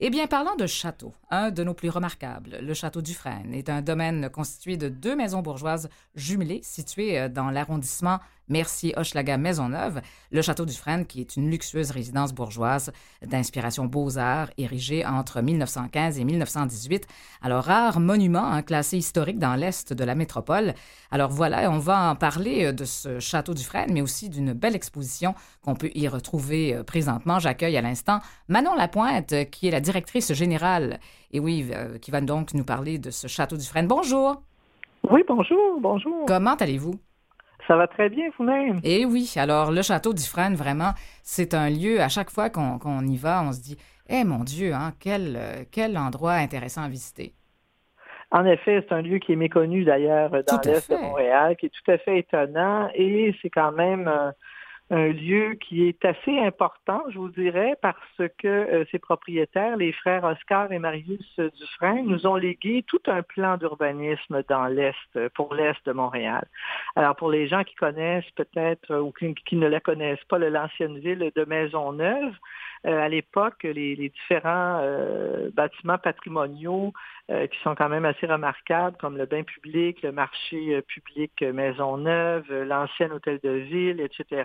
Eh bien, parlant de château, un de nos plus remarquables, le château Dufresne, est un domaine constitué de deux maisons bourgeoises jumelées situées dans l'arrondissement Mercier-Hochelaga-Maisonneuve. Le château Dufresne, qui est une luxueuse résidence bourgeoise d'inspiration beaux-arts, érigée entre 1915 et 1918. Alors, rare monument classé historique dans l'est de la métropole. Alors voilà, on va en parler de ce château Dufresne, mais aussi d'une belle exposition qu'on peut y retrouver présentement. J'accueille à l'instant Manon Lapointe, qui est la directrice générale, et oui, qui va donc nous parler de ce château Dufresne. Bonjour! Oui, bonjour, bonjour. Comment allez-vous? Ça va très bien vous-même? Eh oui, alors le château Dufresne, vraiment, c'est un lieu, à chaque fois qu'on y va, on se dit, eh mon Dieu, quel endroit intéressant à visiter. En effet, c'est un lieu qui est méconnu d'ailleurs Tout dans à l'Est de fait. Montréal, qui est tout à fait étonnant et c'est quand même un lieu qui est assez important, je vous dirais, parce que ses propriétaires, les frères Oscar et Marius Dufresne, nous ont légué tout un plan d'urbanisme dans l'Est, pour l'Est de Montréal. Alors, pour les gens qui connaissent peut-être ou qui ne la connaissent pas, l'ancienne ville de Maisonneuve, à l'époque, les différents bâtiments patrimoniaux qui sont quand même assez remarquables, comme le bain public, le marché public Maisonneuve, l'ancien hôtel de ville, etc.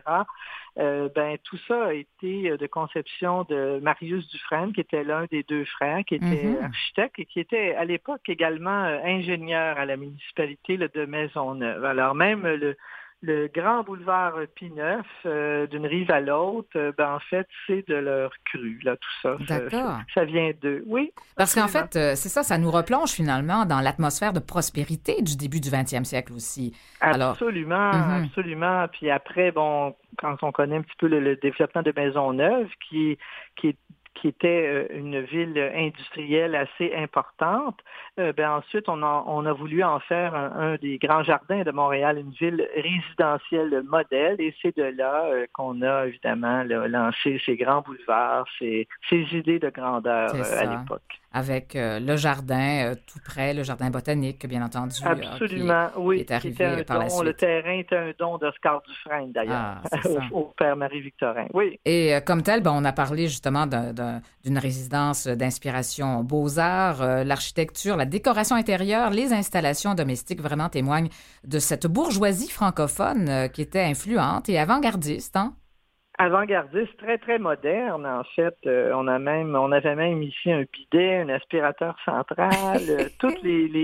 Tout ça a été de conception de Marius Dufresne, qui était l'un des deux frères, qui était Mhm. architecte et qui était à l'époque également ingénieur à la municipalité de Maisonneuve. Alors même le grand boulevard P9, d'une rive à l'autre, en fait, c'est de leur cru, là, tout ça. D'accord. Ça vient d'eux. Oui, Parce qu'en absolument. fait, c'est ça, ça nous replonge finalement dans l'atmosphère de prospérité du début du 20e siècle aussi. Alors, Absolument, mhm, absolument. Puis après, bon, quand on connaît un petit peu le développement de Maisonneuve, qui, est- qui était une ville industrielle assez importante, ensuite, on a voulu en faire un des grands jardins de Montréal, une ville résidentielle modèle, et c'est de là qu'on a évidemment là, lancé ces grands boulevards, ces idées de grandeur c'est à ça. l'époque. Avec le jardin tout près, le jardin botanique, bien entendu, Absolument, qui oui, est qui était un arrivé par la don. Le suite. terrain était un don d'Oscar Dufresne, d'ailleurs, Ah, c'est ça. au père Marie-Victorin. Oui, Et comme tel, ben, on a parlé justement d'une résidence d'inspiration beaux-arts, l'architecture, la décoration intérieure, les installations domestiques vraiment témoignent de cette bourgeoisie francophone qui était influente et avant-gardiste, hein? avant-gardiste, très, très moderne, en fait. On avait même ici un bidet, un aspirateur central, toutes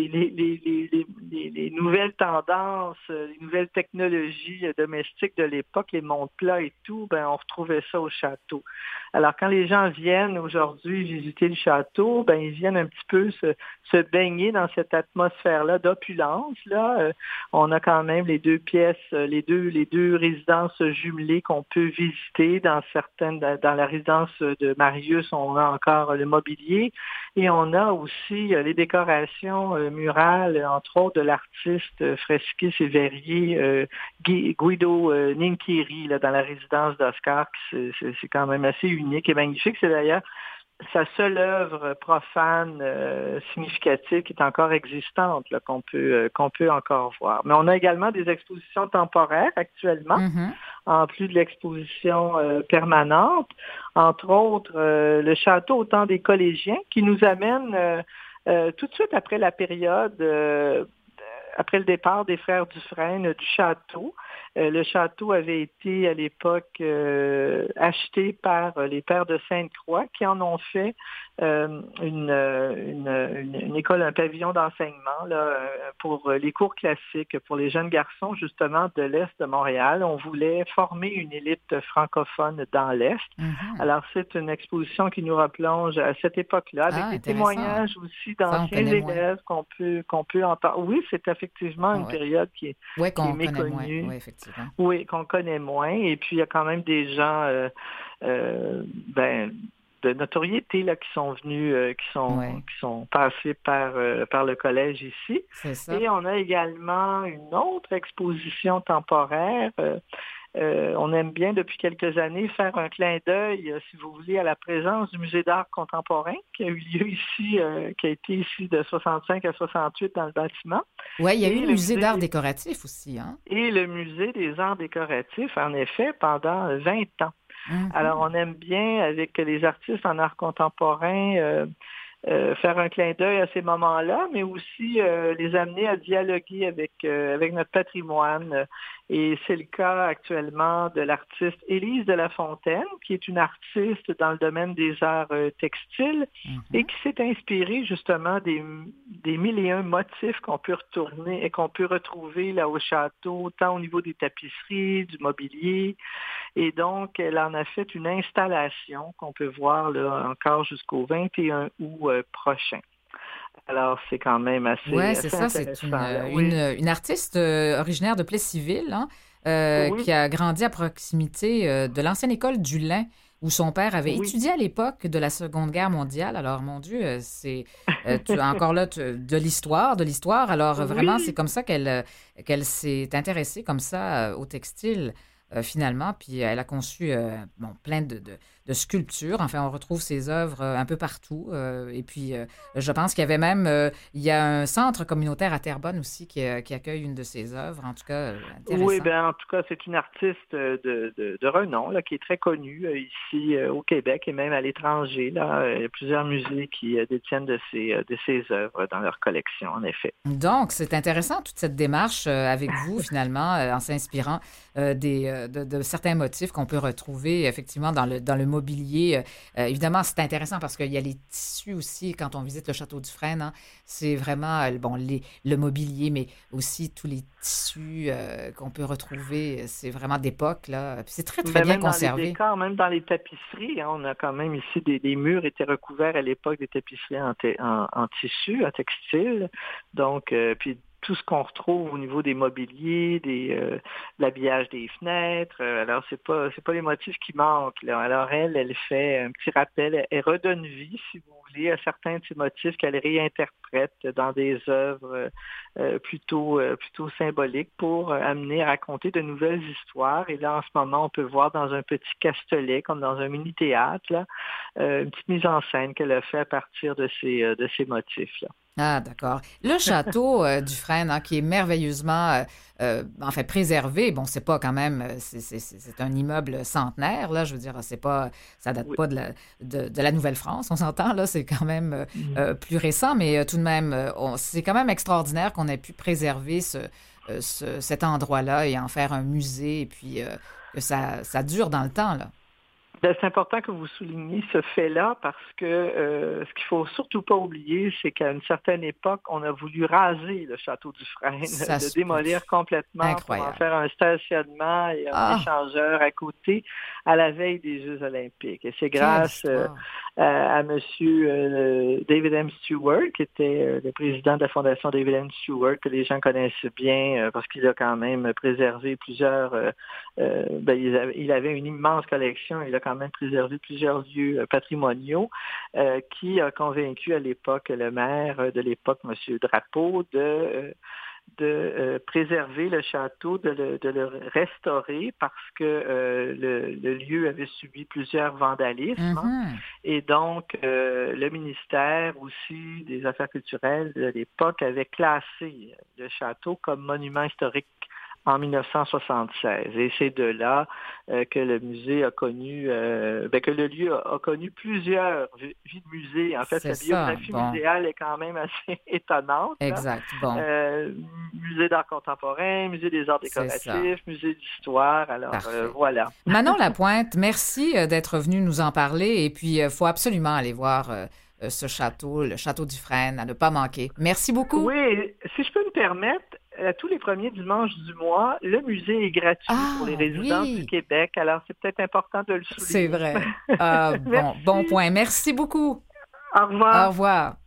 les nouvelles tendances, les nouvelles technologies domestiques de l'époque, les monte-plats et tout, on retrouvait ça au château. Alors, quand les gens viennent aujourd'hui visiter le château, ils viennent un petit peu se baigner dans cette atmosphère-là d'opulence, là. On a quand même les deux pièces, les deux résidences jumelées qu'on peut visiter dans la résidence de Marius, on a encore le mobilier et on a aussi les décorations murales, entre autres de l'artiste fresquiste et verrier Guido Ninchiri, là, dans la résidence d'Oscar. C'est quand même assez unique et magnifique. C'est d'ailleurs sa seule œuvre profane significative qui est encore existante, là, qu'on peut encore voir. Mais on a également des expositions temporaires actuellement, Mhm. en plus de l'exposition permanente. Entre autres, le château au temps des collégiens, qui nous amène tout de suite après la période après le départ des frères Dufresne du château. Le château avait été à l'époque acheté par les pères de Sainte-Croix qui en ont fait une école, un pavillon d'enseignement là, pour les cours classiques, pour les jeunes garçons justement de l'Est de Montréal. On voulait former une élite francophone dans l'Est. Mhm. Alors c'est une exposition qui nous replonge à cette époque-là, avec Ah, des intéressant. témoignages aussi Ça, on d'anciens connaît moins. élèves qu'on peut entendre. Oui, c'est effectivement une Ouais, période ouais, qui est qu'on connaît moins. méconnue. Oui, effectivement. Oui, qu'on connaît moins. Et puis, il y a quand même des gens euh, ben, de notoriété là, qui sont venus, Oui, qui sont passés par le collège ici. c'est ça. Et on a également une autre exposition temporaire. On aime bien depuis quelques années faire un clin d'œil, si vous voulez, à la présence du Musée d'art contemporain qui a eu lieu ici, qui a été ici de 65 à 68 dans le bâtiment. Oui, il y a eu Et le le musée musée d'art des décoratif aussi, hein? et le musée des arts décoratifs, en effet, pendant 20 ans. Alors, on aime bien, avec les artistes en art contemporain, faire un clin d'œil à ces moments-là, mais aussi les amener à dialoguer avec notre patrimoine. Et c'est le cas actuellement de l'artiste Élise de la Fontaine, qui est une artiste dans le domaine des arts textiles et qui s'est inspirée justement des mille et un motifs qu'on peut retourner et qu'on peut retrouver là au château, tant au niveau des tapisseries, du mobilier. Et donc, elle en a fait une installation qu'on peut voir là encore jusqu'au 21 août prochain. Alors, c'est quand même Oui, c'est assez ça. C'est intéressant. Là. Oui. une artiste originaire de Plessisville, hein, Oui, qui a grandi à proximité de l'ancienne école du lin, où son père avait oui. étudié à l'époque de la Seconde Guerre mondiale. Alors, mon Dieu, c'est tu as encore là de l'histoire, de l'histoire. Alors, vraiment, c'est Oui, comme ça qu'elle s'est intéressée comme ça au textile. Finalement, puis elle a conçu plein de sculptures. Enfin, on retrouve ses œuvres un peu partout. Et puis, je pense qu'il y avait même, il y a un centre communautaire à Terrebonne aussi qui accueille une de ses œuvres. En tout cas, oui, intéressant. ben en tout cas, c'est une artiste de renom là, qui est très connue ici au Québec et même à l'étranger. Là, il y a plusieurs musées qui détiennent de ses œuvres dans leur collection, en effet. Donc, c'est intéressant toute cette démarche avec vous, finalement, en s'inspirant de certains motifs qu'on peut retrouver effectivement dans le mobilier. Évidemment, c'est intéressant parce qu'il y a les tissus aussi quand on visite le château du Frêne. Hein. C'est vraiment le mobilier, mais aussi tous les tissus qu'on peut retrouver. C'est vraiment d'époque, là. Puis c'est très, très Ben, bien même dans les conservé. décors, même dans les tapisseries, hein, on a quand même ici des murs étaient recouverts à l'époque des tapisseries en tissu, en textile. Donc, puis tout ce qu'on retrouve au niveau des mobiliers, de l'habillage des fenêtres. Alors, c'est pas les motifs qui manquent, là. Alors, elle fait un petit rappel, elle redonne vie, si vous voulez, à certains de ces motifs qu'elle réinterprète dans des œuvres plutôt symboliques pour amener à raconter de nouvelles histoires. Et là, en ce moment, on peut voir dans un petit castelet, comme dans un mini-théâtre, là, une petite mise en scène qu'elle a fait à partir de ces motifs-là. Ah, d'accord. Le château du Frêne, hein, qui est merveilleusement enfin, préservé. Bon, c'est pas quand même, c'est un immeuble centenaire, là. Je veux dire, c'est pas, ça date Oui. pas de la Nouvelle-France, on s'entend, là. C'est quand même Mhm. plus récent, mais tout de même, c'est quand même extraordinaire qu'on ait pu préserver cet endroit-là et en faire un musée et puis que ça dure dans le temps, là. Ben, c'est important que vous souligniez ce fait-là parce que ce qu'il faut surtout pas oublier, c'est qu'à une certaine époque, on a voulu raser le château du Frêne, Ça le se peut. démolir complètement pour en Incroyable. faire un stationnement et un Ah, échangeur à côté à la veille des Jeux olympiques. Et c'est quelle grâce histoire. à Monsieur David M. Stewart, qui était le président de la Fondation David M. Stewart, que les gens connaissent bien parce qu'il a quand même préservé plusieurs il avait une immense collection. Il a quand même préservé plusieurs lieux patrimoniaux qui a convaincu à l'époque le maire de l'époque, M. Drapeau, de préserver le château, de le restaurer parce que le lieu avait subi plusieurs vandalismes. Hein. Mhm. Et donc, le ministère aussi des Affaires culturelles de l'époque avait classé le château comme monument historique en 1976. Et c'est de là que le musée a connu, que le lieu a connu plusieurs vies de musée. En fait, C'est sa ça. biographie Bon, muséale est quand même assez étonnante. Là. exact. Bon, Musée d'art contemporain, musée des arts c'est ça. décoratifs, musée d'histoire. Alors, Parfait. voilà. Manon Lapointe, merci d'être venue nous en parler. Et puis, il faut absolument aller voir ce château, le château du Frêne, à ne pas manquer. Merci beaucoup. Oui, si je peux me permettre, à tous les premiers dimanches du mois, le musée est gratuit pour les Ah, résidents du oui, Québec. Alors, c'est peut-être important de le c'est souligner. vrai. Ah, bon Merci. point. Merci beaucoup. Au Au revoir. revoir.